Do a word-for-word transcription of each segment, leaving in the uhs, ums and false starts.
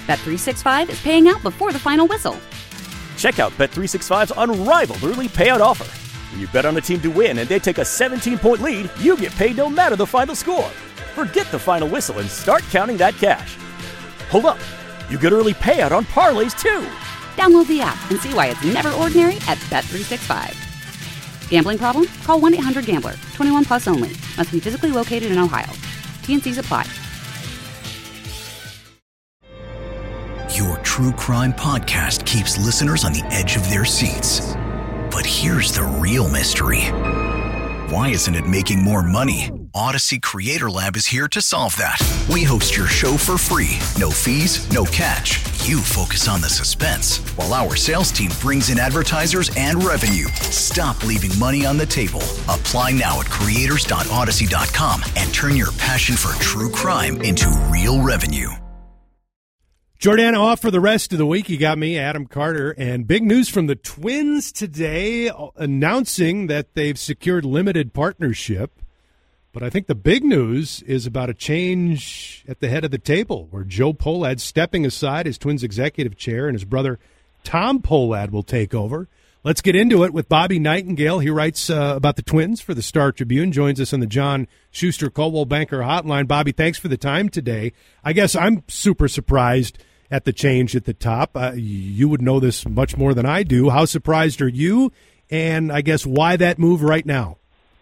Bet three sixty-five is paying out before the final whistle. Check out Bet three sixty-five's unrivaled early payout offer. When you bet on a team to win and they take a seventeen-point lead, you get paid no matter the final score. Forget the final whistle and start counting that cash. Hold up. You get early payout on parlays, too. Download the app and see why it's never ordinary at Bet three sixty-five. Gambling problem? Call one eight hundred gambler. twenty-one plus only. Must be physically located in Ohio. T N Cs apply. Your true crime podcast keeps listeners on the edge of their seats. But here's the real mystery. Why isn't it making more money? Odyssey Creator Lab is here to solve that. We host your show for free. No fees, no catch. You focus on the suspense, while our sales team brings in advertisers and revenue. Stop leaving money on the table. Apply now at creators dot odyssey dot com and turn your passion for true crime into real revenue. Jordana off for the rest of the week. You got me, Adam Carter, and big news from the Twins today, announcing that they've secured limited partnership. But I think the big news is about a change at the head of the table, where Joe Pohlad stepping aside as Twins executive chair, and his brother Tom Pohlad will take over. Let's get into it with Bobby Nightingale. He writes uh, about the Twins for the Star Tribune, joins us on the John Schuster Coldwell Banker Hotline. Bobby, thanks for the time today. I guess I'm super surprised at the change at the top. Uh, you would know this much more than I do. How surprised are you? And I guess why that move right now?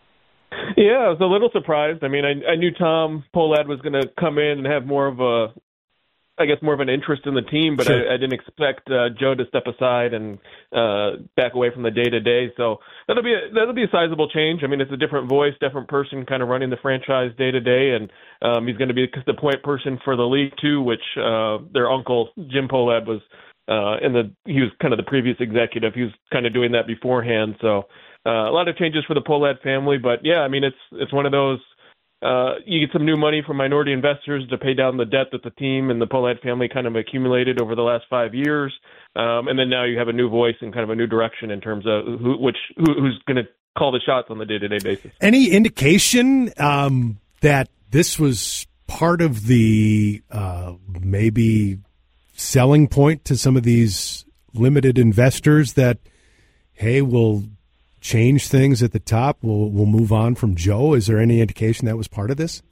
Yeah, I was a little surprised. I mean, I, I knew Tom Pohlad was going to come in and have more of a, I guess, more of an interest in the team, but sure. I, I didn't expect uh, Joe to step aside and uh, back away from the day-to-day. So that'll be a, that'll be a sizable change. I mean, it's a different voice, different person kind of running the franchise day-to-day, and um, he's going to be the point person for the league, too, which uh, their uncle, Jim Pohlad, was uh, in the he was kind of the previous executive. He was kind of doing that beforehand. So uh, a lot of changes for the Pohlad family. But, yeah, I mean, it's it's one of those, Uh, you get some new money from minority investors to pay down the debt that the team and the Pohlad family kind of accumulated over the last five years. Um, and then now you have a new voice and kind of a new direction in terms of who, which who, who's going to call the shots on the day-to-day basis. Any indication um, that this was part of the uh, maybe selling point to some of these limited investors that, hey, we'll change things at the top, we'll we'll move on from Joe? Is there any indication that was part of this?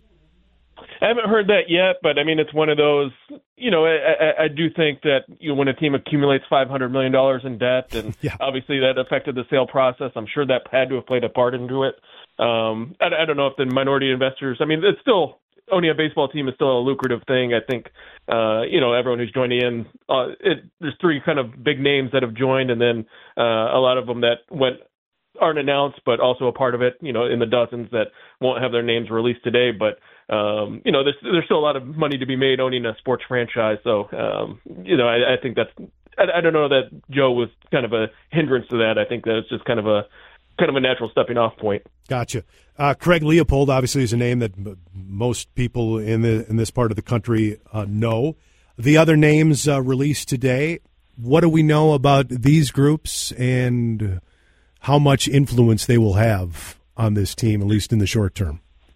I haven't heard that yet, but I mean, it's one of those, you know, I, I, I do think that you know, when a team accumulates five hundred million dollars in debt, and yeah. obviously that affected the sale process, I'm sure that had to have played a part into it. Um, I, I don't know if the minority investors, I mean, it's still, owning a baseball team is still a lucrative thing. I think, uh, you know, everyone who's joining in, uh, it, there's three kind of big names that have joined, and then uh, a lot of them that went aren't announced, but also a part of it, you know, in the dozens that won't have their names released today. But, um, you know, there's there's still a lot of money to be made owning a sports franchise. So, um, you know, I, I think that's, I, I don't know that Joe was kind of a hindrance to that. I think that it's just kind of a, kind of a natural stepping off point. Gotcha. Uh, Craig Leopold obviously is a name that m- most people in the in this part of the country uh, know. The other names uh, released today, what do we know about these groups and how much influence they will have on this team, at least in the short term?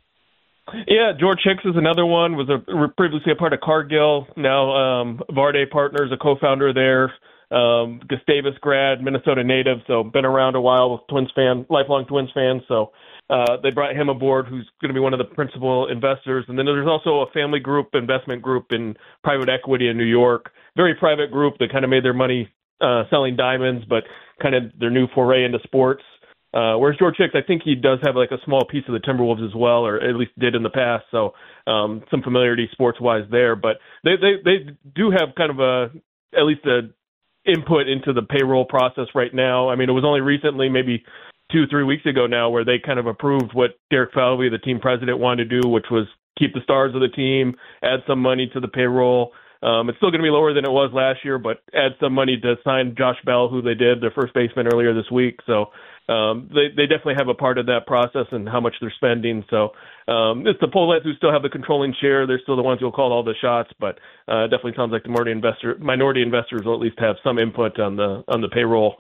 Yeah, George Hicks is another one, was a, previously a part of Cargill, now um, Varde Partners, a co-founder there, um, Gustavus grad, Minnesota native, so been around a while, with Twins fan, lifelong Twins fan, so uh, they brought him aboard, who's going to be one of the principal investors. And then there's also a family group, investment group in private equity in New York, very private group that kind of made their money uh, selling diamonds, but kind of their new foray into sports. Uh, whereas George Hicks, I think he does have like a small piece of the Timberwolves as well, or at least did in the past. So um, some familiarity sports-wise there. But they, they they do have kind of a at least a input into the payroll process right now. I mean, it was only recently, maybe two, three weeks ago now, where they kind of approved what Derek Falvey, the team president, wanted to do, which was keep the stars of the team, add some money to the payroll. Um, it's still going to be lower than it was last year, but add some money to sign Josh Bell, who they did, their first baseman, earlier this week. So um, they, they definitely have a part of that process and how much they're spending. So um, it's the Pohlad who still have the controlling share. They're still the ones who will call all the shots, but uh, it definitely sounds like the minority investor, minority investors will at least have some input on the on the payroll, at least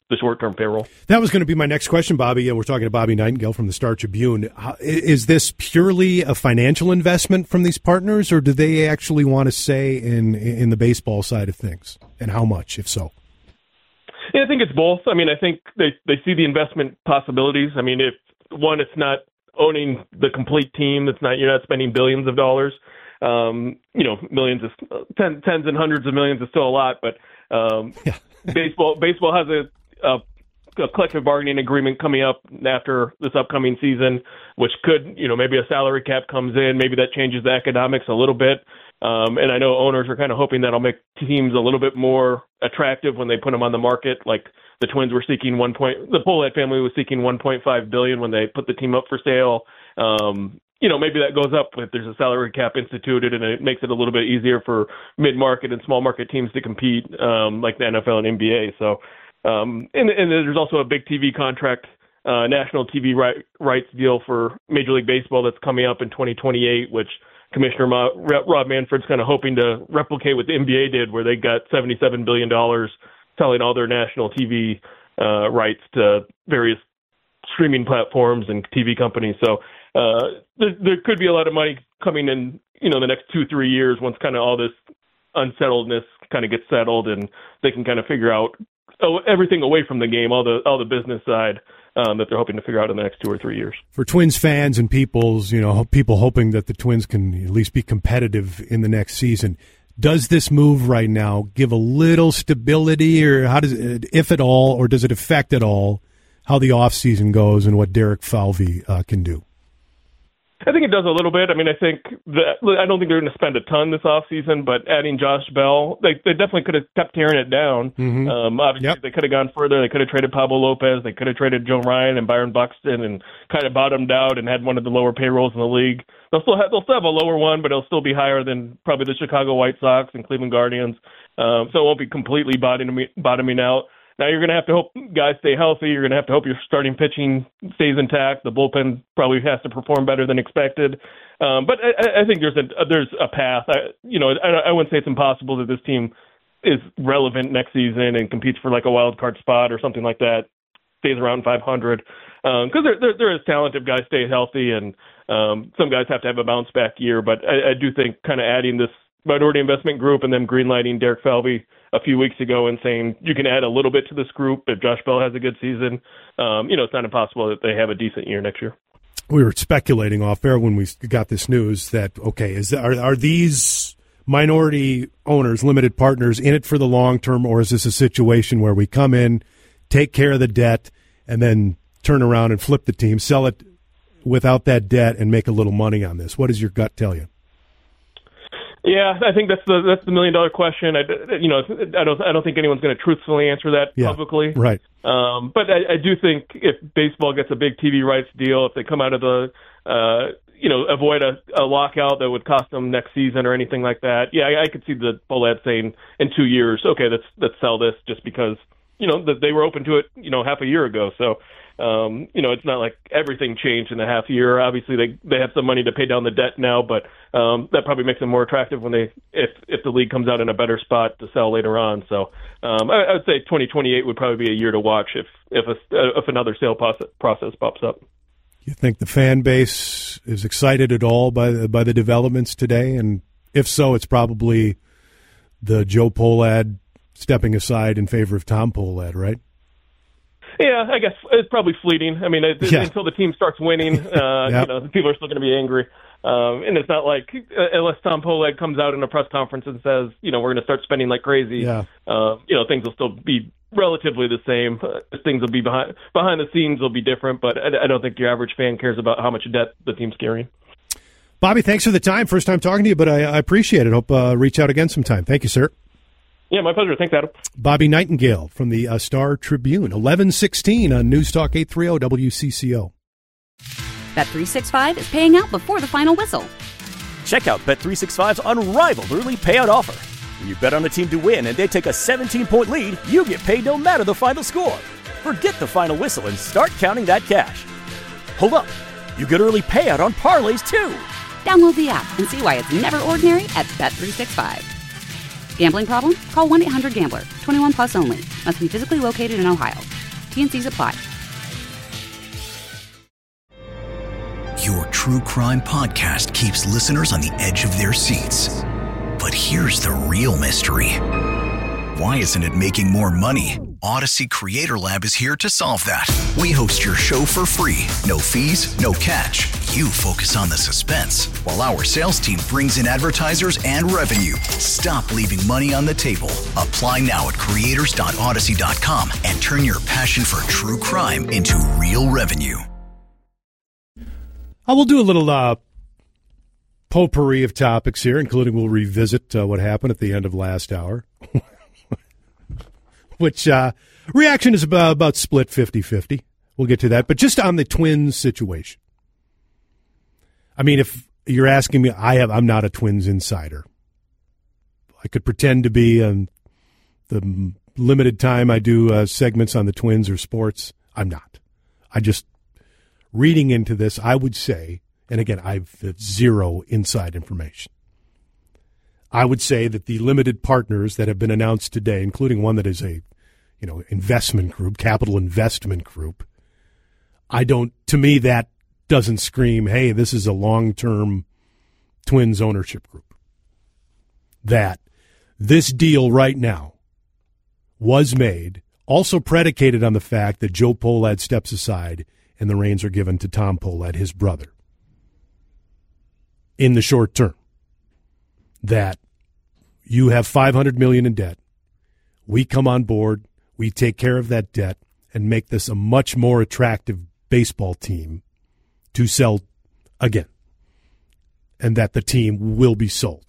the short-term payroll. That was going to be my next question, Bobby. And we're talking to Bobby Nightingale from the Star Tribune. How, is this purely a financial investment from these partners, or do they actually want to say in in the baseball side of things, and how much, if so? Yeah, I think it's both. I mean, I think they, they see the investment possibilities. I mean, if one, it's not owning the complete team. It's not, you're not spending billions of dollars. Um, you know, millions is ten, tens and hundreds of millions is still a lot, but um, yeah. baseball baseball has a, a, a collective bargaining agreement coming up after this upcoming season, which could, you know, maybe a salary cap comes in, maybe that changes the economics a little bit. Um, and I know owners are kind of hoping that'll make teams a little bit more attractive when they put them on the market. Like the Twins were seeking one point, the Pohlad family was seeking one point five billion when they put the team up for sale. Um, you know, maybe that goes up if there's a salary cap instituted, and it makes it a little bit easier for mid-market and small market teams to compete, um, like the N F L and N B A. So, um, and, and there's also a big T V contract, uh, national T V right, rights deal for Major League Baseball that's coming up in twenty twenty-eight, which Commissioner Ma- Rob Manfred's kind of hoping to replicate what the N B A did, where they got seventy-seven billion dollars selling all their national T V uh, rights to various streaming platforms and T V companies. So uh, there, there could be a lot of money coming in, you know, the next two, three years once kind of all this unsettledness kind of gets settled and they can kind of figure out oh, everything away from the game, all the all the business side um, that they're hoping to figure out in the next two or three years. For Twins fans and people's, you know, people hoping that the Twins can at least be competitive in the next season, does this move right now give a little stability, or how does it, if at all, or does it affect at all how the offseason goes and what Derek Falvey uh, can do? I think it does a little bit. I mean, I think that I don't think they're going to spend a ton this offseason, but adding Josh Bell, they, they definitely could have kept tearing it down. Mm-hmm. Um, obviously, yep. They could have gone further. They could have traded Pablo Lopez. They could have traded Joe Ryan and Byron Buxton and kind of bottomed out and had one of the lower payrolls in the league. They'll still have, they'll still have a lower one, but it'll still be higher than probably the Chicago White Sox and Cleveland Guardians. Um, so it won't be completely bottoming, bottoming out. Now you're going to have to hope guys stay healthy. You're going to have to hope your starting pitching stays intact. The bullpen probably has to perform better than expected. Um, but I, I think there's a there's a path. I, you know, I, I wouldn't say it's impossible that this team is relevant next season and competes for like a wild card spot or something like that. Stays around five hundred because um, there, there there is talent if guys stay healthy, and um, some guys have to have a bounce back year. But I, I do think kind of adding this minority investment group and then greenlighting Derek Falvey a few weeks ago and saying you can add a little bit to this group if Josh Bell has a good season. Um, you know, it's not impossible that they have a decent year next year. We were speculating off air when we got this news that, okay, is are, are these minority owners, limited partners, in it for the long term, or is this a situation where we come in, take care of the debt, and then turn around and flip the team, sell it without that debt, and make a little money on this? What does your gut tell you? Yeah, I think that's the that's the million dollar question. I, you know, I don't I don't think anyone's going to truthfully answer that yeah, publicly. Right. Um, but I, I do think if baseball gets a big T V rights deal, if they come out of the, uh, you know, avoid a, a lockout that would cost them next season or anything like that. Yeah, I, I could see the Pohlad saying in two years, okay, let's let's sell this, just because you know that they were open to it, you know, half a year ago. So. Um, you know, it's not like everything changed in a half year. Obviously, they they have some money to pay down the debt now, but um, that probably makes them more attractive when they if if the league comes out in a better spot to sell later on. So um, I, I would say twenty twenty-eight would probably be a year to watch if if a, if another sale process, process pops up. You think the fan base is excited at all by the, by the developments today? And if so, it's probably the Joe Pohlad stepping aside in favor of Tom Pohlad, right? Yeah, I guess it's probably fleeting. I mean, it, yeah. until the team starts winning, uh, yep. you know, people are still going to be angry. Um, and it's not like, uh, unless Tom Pohlad comes out in a press conference and says, you know, we're going to start spending like crazy, yeah. uh, you know, things will still be relatively the same. Uh, things will be behind behind the scenes will be different, but I, I don't think your average fan cares about how much debt the team's carrying. Bobby, thanks for the time. First time talking to you, but I, I appreciate it. Hope uh, reach out again sometime. Thank you, sir. Yeah, my pleasure. Thanks, Adam. Bobby Nightingale from the uh, Star Tribune, eleven sixteen on News Talk eight thirty W C C O. Bet three sixty-five is paying out before the final whistle. Check out Bet three sixty-five's unrivaled early payout offer. When you bet on a team to win and they take a seventeen-point lead, you get paid no matter the final score. Forget the final whistle and start counting that cash. Hold up. You get early payout on parlays, too. Download the app and see why it's never ordinary at Bet three sixty-five. Gambling problem? Call one eight hundred gambler. twenty-one plus only. Must be physically located in Ohio. T N Cs apply. Your true crime podcast keeps listeners on the edge of their seats. But here's the real mystery. Why isn't it making more money? Odyssey Creator Lab is here to solve that. We host your show for free. No fees, no catch. You focus on the suspense, while our sales team brings in advertisers and revenue. Stop leaving money on the table. Apply now at creators dot odyssey dot com and turn your passion for true crime into real revenue. I will do a little uh, potpourri of topics here, including we'll revisit uh, what happened at the end of last hour. Which uh, reaction is about, about split fifty-fifty. We'll get to that. But just on the Twins situation. I mean, if you're asking me, I have, I'm not a Twins insider. I could pretend to be on the limited time I do uh, segments on the Twins or sports. I'm not. I just, reading into this, I would say, and again, I've zero inside information. I would say that the limited partners that have been announced today, including one that is a, you know, investment group, capital investment group, I don't, to me, that doesn't scream, hey, this is a long-term Twins ownership group. That this deal right now was made, also predicated on the fact that Joe Pohlad steps aside and the reins are given to Tom Pohlad, his brother, in the short term. That you have five hundred million dollars in debt. We come on board, we take care of that debt, and make this a much more attractive baseball team to sell again. And that the team will be sold.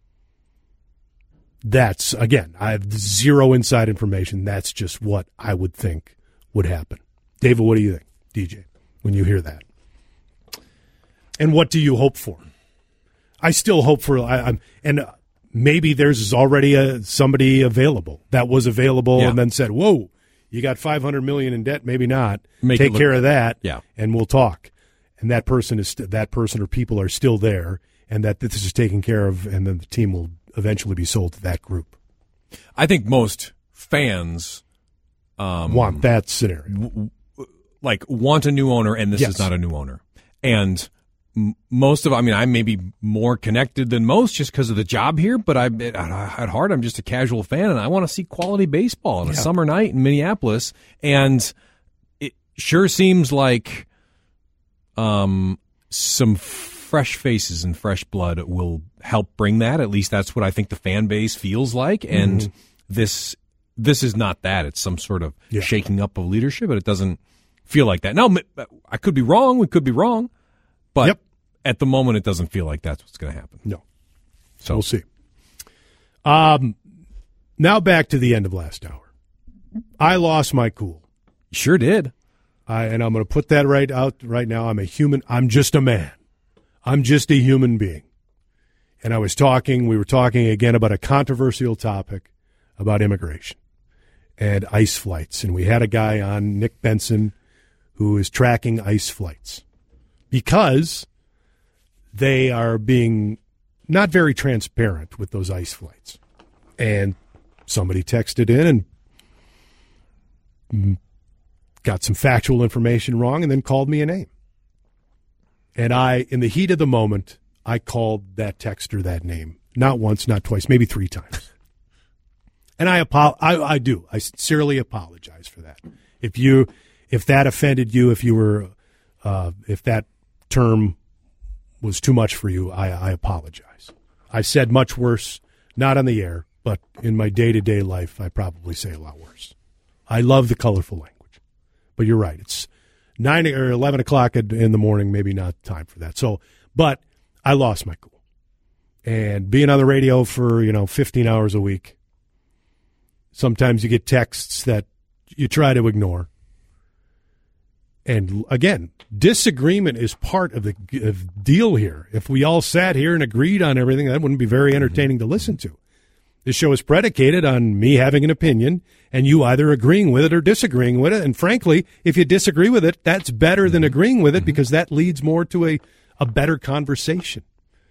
That's, again, I have zero inside information. That's just what I would think would happen. David, what do you think, D J, when you hear that? And what do you hope for? I still hope for, I, I'm, and uh, maybe there's already a, somebody available that was available yeah. and then said, whoa, you got five hundred million dollars in debt, maybe not. Make Take look, care of that, yeah. and we'll talk. And that person is st- that person or people are still there, and that this is taken care of, and then the team will eventually be sold to that group. I think most fans um, want that scenario. W- w- like, want a new owner, and this yes. is not a new owner. And most of, I mean, I may be more connected than most just because of the job here, but I, at heart, I'm just a casual fan, and I want to see quality baseball on a yeah. summer night in Minneapolis. And it sure seems like um, some fresh faces and fresh blood will help bring that. At least that's what I think the fan base feels like. And mm-hmm. this this is not that. It's some sort of yeah. shaking up of leadership, but it doesn't feel like that. Now, I could be wrong. We could be wrong. But yep. at the moment, it doesn't feel like that's what's going to happen. No. So we'll see. Um, now back to the end of last hour. I lost my cool. You sure did. I, and I'm going to put that right out right now. I'm a human. I'm just a man. I'm just a human being. And I was talking, we were talking again about a controversial topic about immigration and ICE flights. And we had a guy on, Nick Benson, who is tracking ICE flights. Because they are being not very transparent with those ICE flights. And somebody texted in and got some factual information wrong and then called me a name. And I, in the heat of the moment, I called that texter that name. Not once, not twice, maybe three times. And I, apo- I, I do. I sincerely apologize for that. If you, if that offended you, if you were, uh, if that term was too much for you, I, I apologize. I've said much worse, not on the air, but in my day-to-day life, I probably say a lot worse. I love the colorful language. But you're right. It's nine or eleven o'clock in the morning, maybe not time for that. So, but I lost my cool. And being on the radio for, you know, fifteen hours a week, sometimes you get texts that you try to ignore. And again, disagreement is part of the of deal here. If we all sat here and agreed on everything, that wouldn't be very entertaining to listen to. This show is predicated on me having an opinion and you either agreeing with it or disagreeing with it. And frankly, if you disagree with it, that's better than agreeing with it because that leads more to a, a better conversation.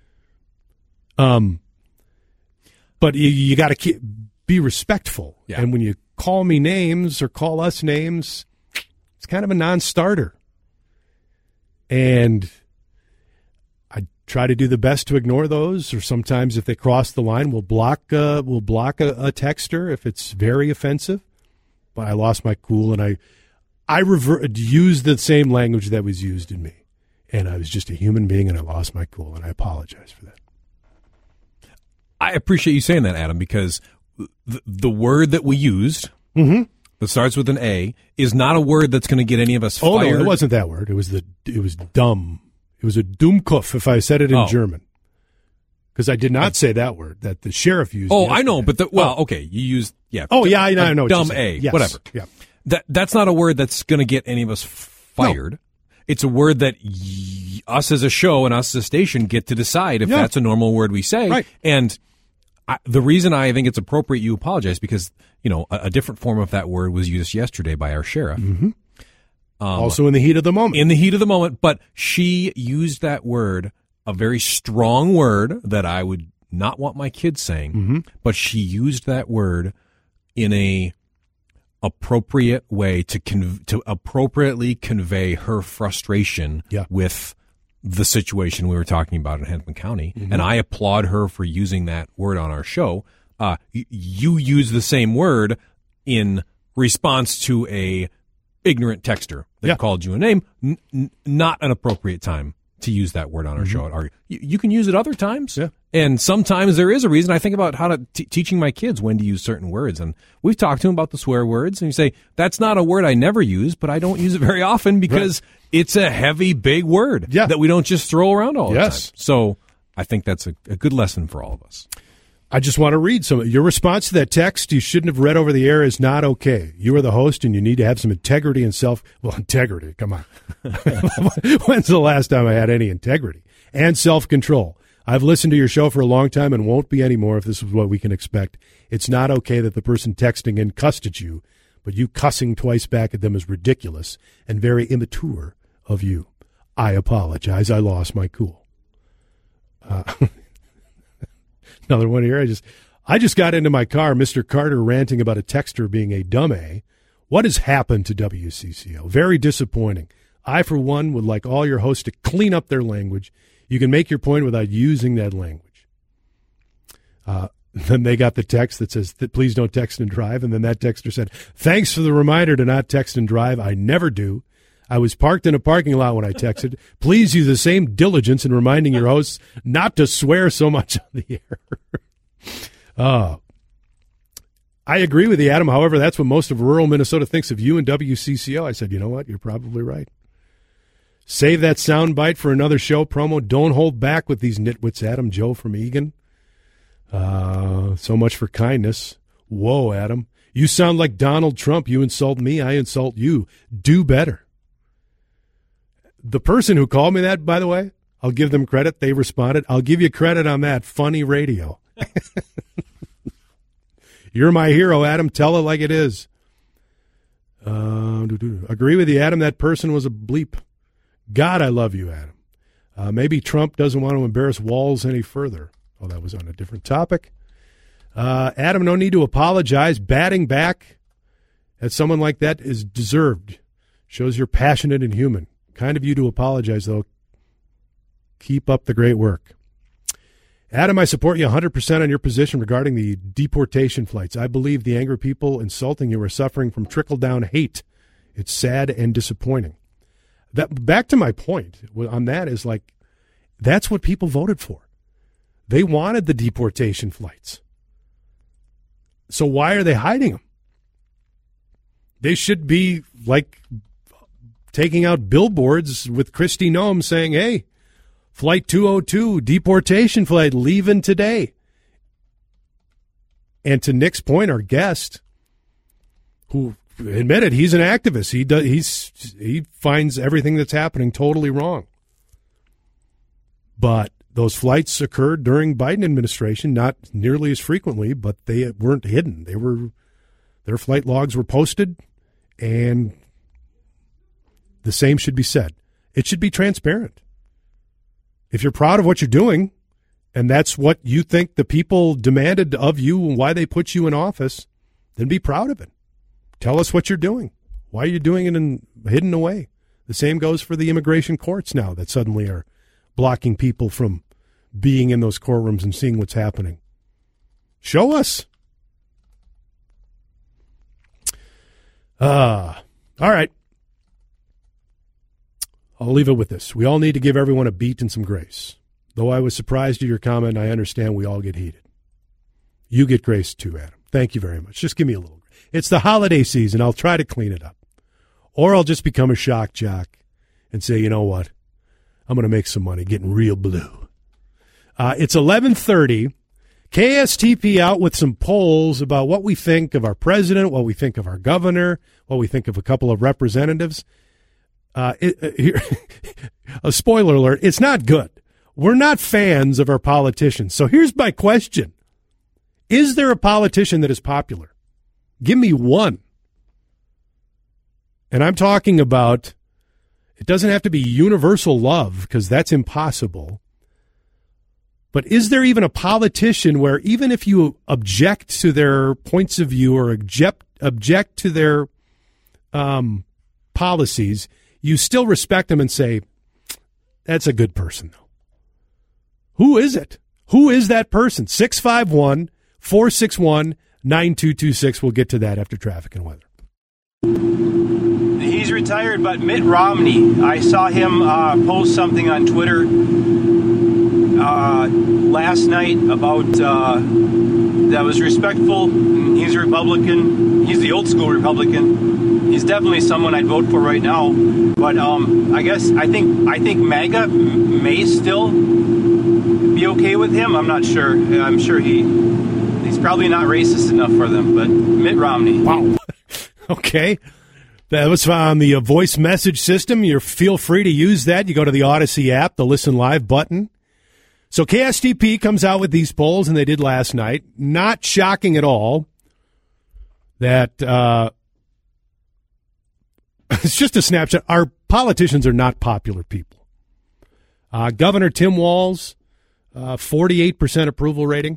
Um, but you, you got to keep be respectful. Yeah. And when you call me names or call us names, It's kind of a non-starter. And I try to do the best to ignore those, or sometimes if they cross the line, we'll block, uh, we'll block a, a texter if it's very offensive. But I lost my cool, and I I revert, used the same language that was used in me. And I was just a human being, and I lost my cool, and I apologize for that. I appreciate you saying that, Adam, because the, the word that we used mm-hmm. that starts with an A is not a word that's going to get any of us oh, fired. Oh, no, it wasn't that word. It was the it was dumb. It was a Dummkopf if I said it in oh. German. Because I did not say that word that the sheriff used. Oh, yesterday. I know, but the, well, okay, you used yeah. Oh, yeah, I know. I know dumb what A, yes. whatever. Yeah, that that's not a word that's going to get any of us fired. No. It's a word that y- us as a show and us as a station get to decide if yeah. that's a normal word we say. Right. And I, the reason I think it's appropriate you apologize because you know a, a different form of that word was used yesterday by our sheriff. Mm-hmm. Um, also in the heat of the moment. In the heat of the moment, but she used that word, a very strong word that I would not want my kids saying, mm-hmm. but she used that word in a appropriate way to con- to appropriately convey her frustration yeah. with the situation we were talking about in Hennepin County. Mm-hmm. And I applaud her for using that word on our show. Uh, y- you use the same word in response to a ignorant texter that yeah. called you a name. N- n- not an appropriate time to use that word on our mm-hmm. show. At our, you, you can use it other times. Yeah. And sometimes there is a reason. I think about how to t- teaching my kids when to use certain words. And we've talked to them about the swear words. And you say, that's not a word I never use, but I don't use it very often because right. it's a heavy, big word yeah. that we don't just throw around all yes. the time. So I think that's a, a good lesson for all of us. I just want to read some. Your response to that text you shouldn't have read over the air is not okay. You are the host, and you need to have some integrity and self. Well, integrity. Come on. When's the last time I had any integrity and self-control? I've listened to your show for a long time and won't be anymore if this is what we can expect. It's not okay that the person texting in cussed at you, but you cussing twice back at them is ridiculous and very immature of you. I apologize. I lost my cool. Uh, another one here. I just, I just got into my car. Mister Carter ranting about a texter being a dumb A. What has happened to W C C O? Very disappointing. I, for one, would like all your hosts to clean up their language. You can make your point without using that language. Uh, then they got the text that says, please don't text and drive. And then that texter said, thanks for the reminder to not text and drive. I never do. I was parked in a parking lot when I texted. Please use the same diligence in reminding your hosts not to swear so much on the air. uh, I agree with you, Adam. However, that's what most of rural Minnesota thinks of you and W C C O. I said, you know what? You're probably right. Save that soundbite for another show promo. Don't hold back with these nitwits, Adam. Joe from Egan. Uh, so much for kindness. Whoa, Adam. You sound like Donald Trump. You insult me, I insult you. Do better. The person who called me that, by the way, I'll give them credit. They responded. I'll give you credit on that. Funny radio. You're my hero, Adam. Tell it like it is. Uh, agree with you, Adam. That person was a bleep. God, I love you, Adam. Uh, maybe Trump doesn't want to embarrass Walz any further. Oh, that was on a different topic. Uh, Adam, no need to apologize. Batting back at someone like that is deserved. Shows you're passionate and human. Kind of you to apologize, though. Keep up the great work. Adam, I support you one hundred percent on your position regarding the deportation flights. I believe the angry people insulting you are suffering from trickle-down hate. It's sad and disappointing. That, back to my point on that is like, that's what people voted for. They wanted the deportation flights. So why are they hiding them? They should be like taking out billboards with Kristi Noem saying, hey, Flight two oh two, deportation flight, leaving today. And to Nick's point, our guest, who admitted he's an activist, he does, he's he finds everything that's happening totally wrong. But those flights occurred during Biden administration, not nearly as frequently, but they weren't hidden. They were their flight logs were posted, and the same should be said. It should be transparent. If you're proud of what you're doing, and that's what you think the people demanded of you and why they put you in office, then be proud of it. Tell us what you're doing. Why are you doing it in hidden away? The same goes for the immigration courts now that suddenly are blocking people from being in those courtrooms and seeing what's happening. Show us. Ah, uh, all right. I'll leave it with this. We all need to give everyone a beat and some grace. Though I was surprised at your comment, I understand we all get heated. You get grace too, Adam. Thank you very much. Just give me a little. It's the holiday season. I'll try to clean it up. Or I'll just become a shock jock and say, you know what? I'm going to make some money getting real blue. Uh, it's eleven thirty. K S T P out with some polls about what we think of our president, what we think of our governor, what we think of a couple of representatives. Uh, it, uh, here, a spoiler alert, it's not good. We're not fans of our politicians. So here's my question. Is there a politician that is popular? Give me one. And I'm talking about, it doesn't have to be universal love because that's impossible. But is there even a politician where even if you object to their points of view or object, object to their um, policies, you still respect them and say, that's a good person, though? Who is it? Who is that person? six five one, four six one, nine two two six. We'll get to that after traffic and weather. He's retired, but Mitt Romney, I saw him uh, post something on Twitter uh, last night about uh, that was respectful. He's a Republican. He's the old school Republican. He's definitely someone I'd vote for right now. But um, I guess I think I think MAGA may still be okay with him. I'm not sure. I'm sure he he's probably not racist enough for them. But Mitt Romney. Wow. Okay. That was on the uh, voice message system. You feel free to use that. You go to the Odyssey app, the Listen Live button. So K S T P comes out with these polls, and they did last night. Not shocking at all that uh, it's just a snapshot. Our politicians are not popular people. Uh, Governor Tim Walz, uh, forty-eight percent approval rating.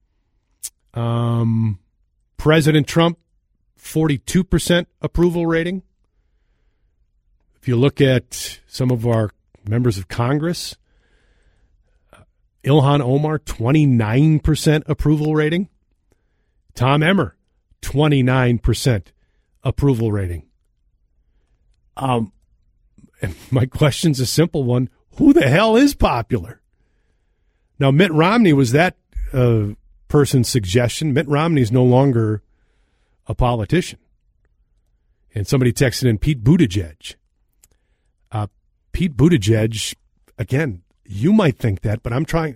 Um, President Trump, forty-two percent approval rating. If you look at some of our members of Congress, uh, Ilhan Omar, twenty-nine percent approval rating. Tom Emmer, twenty-nine percent approval rating. Um, and my question's a simple one. Who the hell is popular? Now, Mitt Romney was that uh, person's suggestion. Mitt Romney's no longer a politician. And somebody texted in Pete Buttigieg. Uh, Pete Buttigieg, again, you might think that, but I'm trying.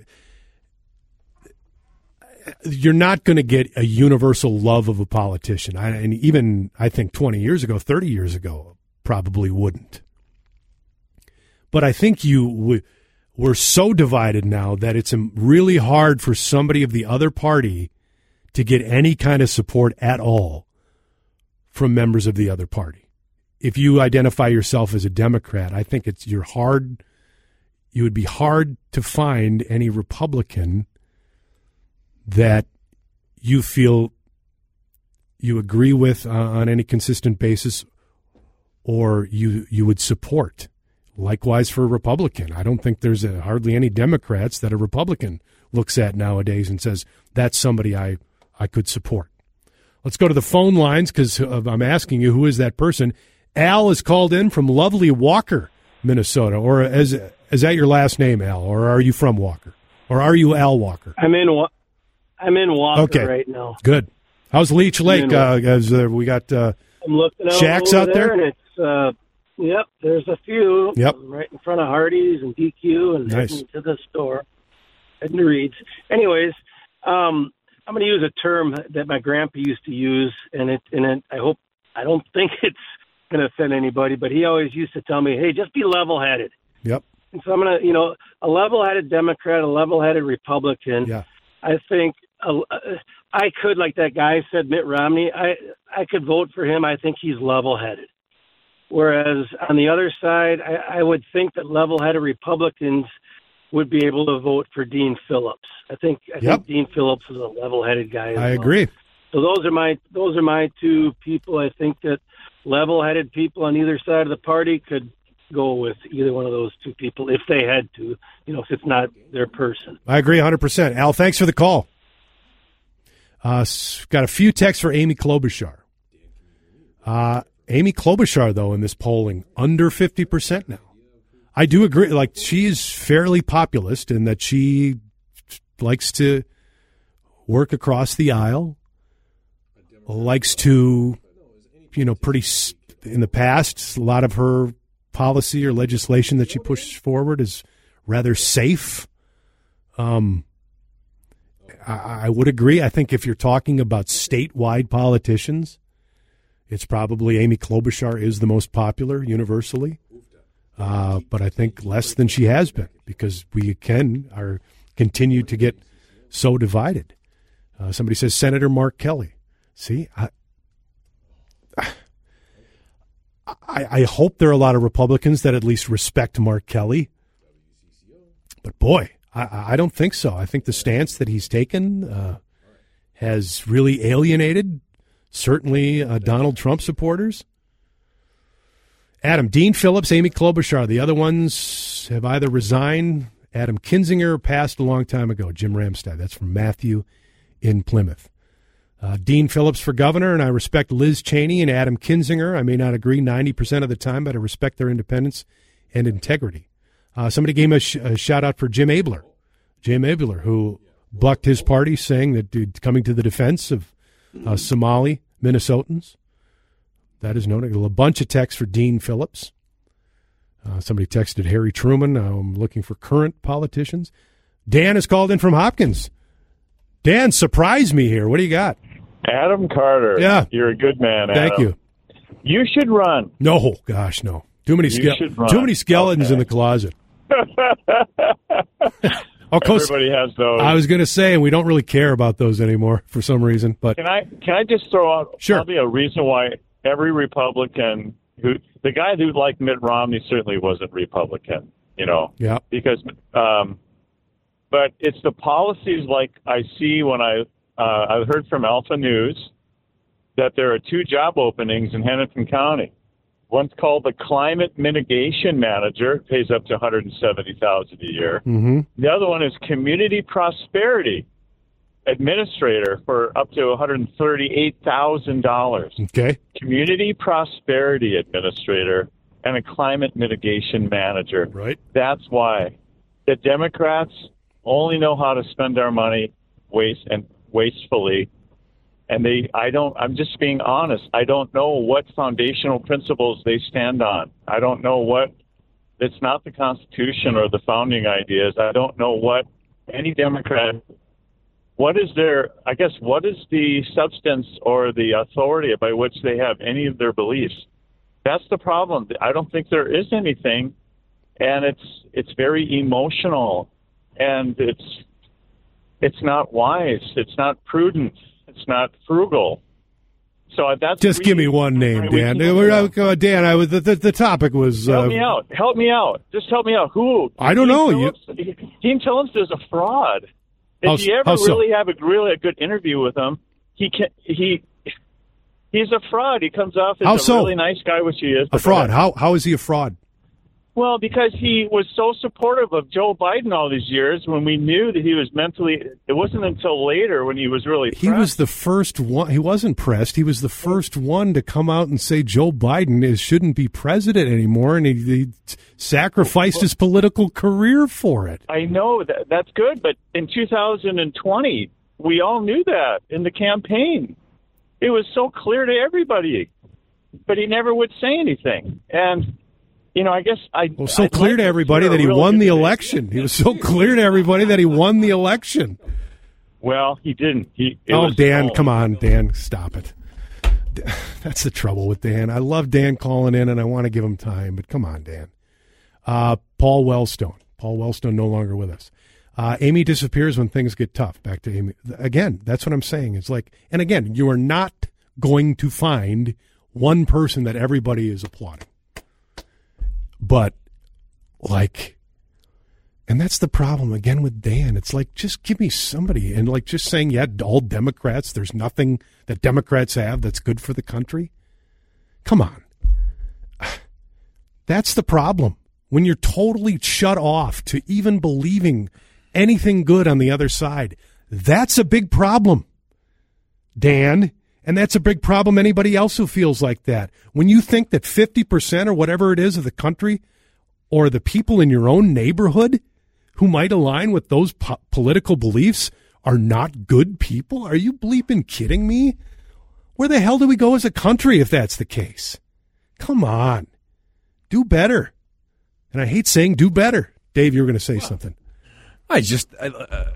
You're not going to get a universal love of a politician. I, and even, I think, twenty years ago, thirty years ago, probably wouldn't. But I think you w- we're so divided now that it's really hard for somebody of the other party to get any kind of support at all from members of the other party. If you identify yourself as a Democrat, I think it's you're hard. You would be hard to find any Republican that you feel you agree with uh, on any consistent basis, or you you would support. Likewise for a Republican. I don't think there's a, hardly any Democrats that a Republican looks at nowadays and says, that's somebody I, I could support. Let's go to the phone lines because uh, I'm asking you, who is that person? Al is called in from lovely Walker, Minnesota. Or is, is that your last name, Al? Or are you from Walker? Or are you Al Walker? I'm in I'm in Walker okay. right now. Good. How's Leech Lake? Uh, as, uh, we got uh, I'm looking out shacks over out there? there and it's, uh, yep, there's a few. Yep. Right in front of Hardee's and D Q and nice. Heading to the store. Heading to Reed's. Anyways, um, I'm going to use a term that my grandpa used to use, and it, and it, I hope, I don't think it's going to offend anybody, but he always used to tell me, hey, just be level-headed. Yep. And so I'm going to, you know, a level-headed Democrat, a level-headed Republican. Yeah. I think uh, I could, like that guy said, Mitt Romney, I, I could vote for him. I think he's level-headed. Whereas on the other side, I, I would think that level-headed Republicans would be able to vote for Dean Phillips. I think I yep. think Dean Phillips is a level-headed guy. As I well. agree. So those are my those are my two people. I think that level-headed people on either side of the party could go with either one of those two people if they had to, you know, if it's not their person. I agree one hundred percent. Al, thanks for the call. Uh, got a few texts for Amy Klobuchar. Uh, Amy Klobuchar, though, in this polling, under fifty percent now. I do agree. Like, she's fairly populist in that she likes to work across the aisle, likes to, you know, pretty, in the past, a lot of her policy or legislation that she pushes forward is rather safe. Um, I, I would agree. I think if you're talking about statewide politicians, it's probably Amy Klobuchar is the most popular universally. Uh, but I think less than she has been because we can are continue to get so divided. Uh, somebody says Senator Mark Kelly. See, I, I, I hope there are a lot of Republicans that at least respect Mark Kelly. But boy, I, I don't think so. I think the stance that he's taken uh, has really alienated certainly uh, Donald Trump supporters. Adam, Dean Phillips, Amy Klobuchar. The other ones have either resigned. Adam Kinzinger passed a long time ago. Jim Ramstad. That's from Matthew in Plymouth. Uh, Dean Phillips for governor, and I respect Liz Cheney and Adam Kinzinger. I may not agree ninety percent of the time, but I respect their independence and integrity. Uh, somebody gave a, sh- a shout-out for Jim Abler. Jim Abler, who bucked his party, saying that dude, coming to the defense of uh, Somali Minnesotans. That is known. A bunch of texts for Dean Phillips. Uh, somebody texted Harry Truman. I'm looking for current politicians. Dan has called in from Hopkins. Dan, surprise me here. What do you got? Adam Carter. Yeah. You're a good man, Adam. Thank you. You should run. No, gosh, no. Too many, ske- too many skeletons okay. in the closet. Of course, everybody has those. I was going to say, and we don't really care about those anymore for some reason. But Can I can I just throw out sure. probably a reason why every Republican, who the guy who liked Mitt Romney certainly wasn't Republican, you know? Yeah. Because, um, but it's the policies like I see when I, uh, I heard from Alpha News that there are two job openings in Hennepin County. One's called the Climate Mitigation Manager, pays up to one hundred seventy thousand dollars a year. Mm-hmm. The other one is Community Prosperity Administrator for up to one hundred thirty-eight thousand dollars. Okay. Community Prosperity Administrator and a Climate Mitigation Manager. Right. That's why the Democrats only know how to spend our money waste and wastefully. And they, I don't, I'm just being honest. I don't know what foundational principles they stand on. I don't know what, it's not the Constitution or the founding ideas. I don't know what any Democrat, what is their, I guess, what is the substance or the authority by which they have any of their beliefs? That's the problem. I don't think there is anything. And it's, it's very emotional and it's, it's not wise. It's not prudent. It's not frugal. So that's just give me one name, Dan. Uh, Dan, I was the, the, the topic was. Help uh, me out. Help me out. Just help me out. Who? I don't Dean know. Phillips, you... Dean Phillips is a fraud. If how, you ever how so? really have a really a good interview with him, he can he. He's a fraud. He comes off as how a so? really nice guy, which he is. A fraud. How how is he a fraud? Well, because he was so supportive of Joe Biden all these years when we knew that he was mentally, it wasn't until later when he was really pressed. He was the first one, he wasn't pressed, he was the first one to come out and say Joe Biden is shouldn't be president anymore, and he, he sacrificed his political career for it. I know, that that's good, but in two thousand twenty, we all knew that in the campaign. It was so clear to everybody, but he never would say anything. And You know, I guess I. Well, so I'd clear like to everybody that he really won the thing. election. He was so clear to everybody that he won the election. Well, he didn't. He. It Oh, was Dan, stolen. come on, Dan, stop it. That's the trouble with Dan. I love Dan calling in, and I want to give him time, but come on, Dan. Uh, Paul Wellstone. Paul Wellstone no longer with us. Uh, Amy disappears when things get tough. Back to Amy. Again, that's what I'm saying. It's like, and again, you are not going to find one person that everybody is applauding. But, like, and that's the problem, again, with Dan. It's like, just give me somebody. And, like, just saying, yeah, all Democrats, there's nothing that Democrats have that's good for the country. Come on. That's the problem. When you're totally shut off to even believing anything good on the other side, that's a big problem, Dan. And that's a big problem anybody else who feels like that. When you think that fifty percent or whatever it is of the country or the people in your own neighborhood who might align with those po- political beliefs are not good people, are you bleeping kidding me? Where the hell do we go as a country if that's the case? Come on. Do better. And I hate saying do better. Dave, you were going to say something. I just, uh,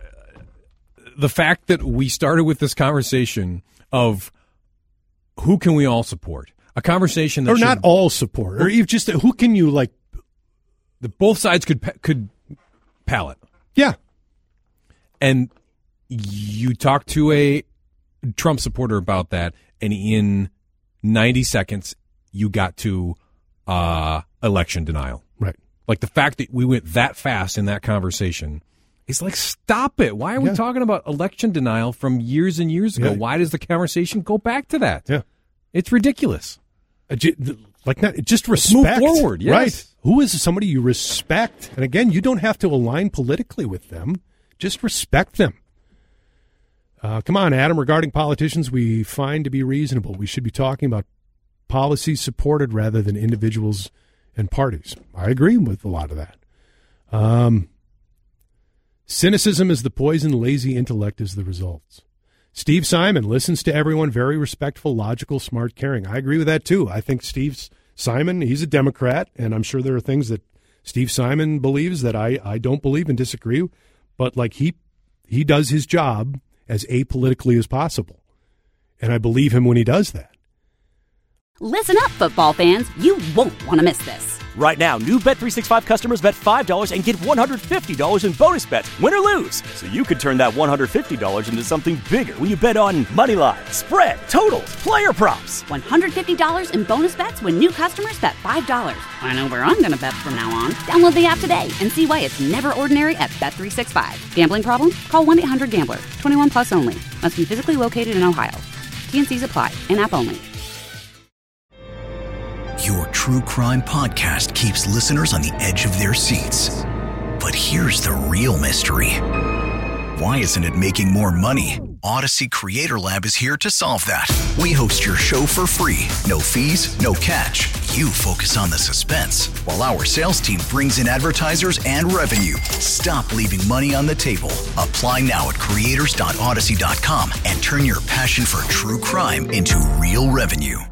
the fact that we started with this conversation of who can we all support? A conversation that Or should, not all support. Or even just who can you like. The both sides could could palate. Yeah. And you talk to a Trump supporter about that, and in ninety seconds, you got to uh, election denial. Right. Like the fact that we went that fast in that conversation is like, stop it. Why are yeah. we talking about election denial from years and years ago? Yeah. Why does the conversation go back to that? Yeah. It's ridiculous. Uh, like not, just respect. Move forward, yes. Right. Who is somebody you respect? And again, you don't have to align politically with them. Just respect them. Uh, come on, Adam. Regarding politicians, we find to be reasonable. We should be talking about policies supported rather than individuals and parties. I agree with a lot of that. Um, cynicism is the poison, lazy intellect is the results. Steve Simon listens to everyone, very respectful, logical, smart, caring. I agree with that, too. I think Steve Simon, he's a Democrat, and I'm sure there are things that Steve Simon believes that I, I don't believe and disagree. But, like, he he does his job as apolitically as possible. And I believe him when he does that. Listen up, football fans. You won't want to miss this. Right now, new Bet three sixty-five customers bet five dollars and get one hundred fifty dollars in bonus bets, win or lose. So you could turn that one hundred fifty dollars into something bigger when you bet on money line, spread, totals, player props. one hundred fifty dollars in bonus bets when new customers bet five dollars. I know where I'm going to bet from now on. Download the app today and see why it's never ordinary at Bet three sixty-five. Gambling problem? Call one eight hundred gambler. twenty-one plus only. Must be physically located in Ohio. T N Cs apply. In-app only. Your true crime podcast keeps listeners on the edge of their seats. But here's the real mystery. Why isn't it making more money? Odyssey Creator Lab is here to solve that. We host your show for free. No fees, no catch. You focus on the suspense, while our sales team brings in advertisers and revenue. Stop leaving money on the table. Apply now at creators dot odyssey dot com and turn your passion for true crime into real revenue.